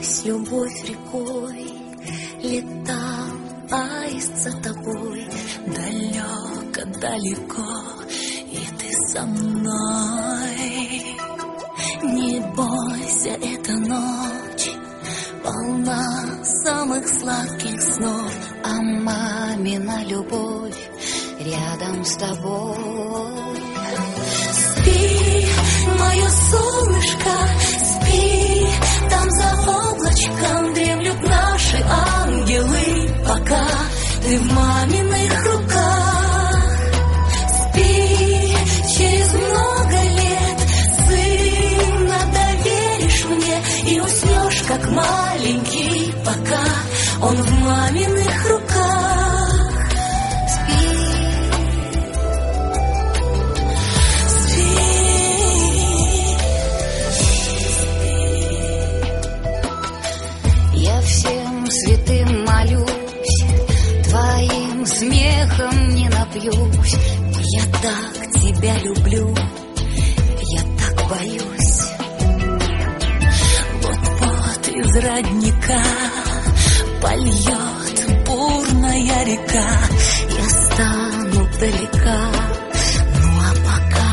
Лилась любовь рекой, летал аист за тобой. Далеко, и ты со мной. Не бойся, эта ночь полна самых сладких снов, а мамина любовь рядом с тобой. Спи, мое солнышко, спи, там за облачком дремлют наши ангелы, пока ты в маминых руках. Спи, через много лет сына доверишь мне и уснешь, как маленький, пока он в маминых руках. Спи, я всем святым молюсь, твоим смехом не напьюсь. Я так тебя люблю, я так боюсь. Вот-вот из родника польет бурная река. Я стану далека, ну а пока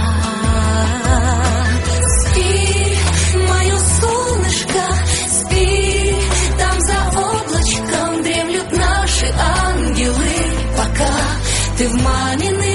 спи, мое солнышко, спи, там за облачком дремлют наши ангелы, пока ты в маминых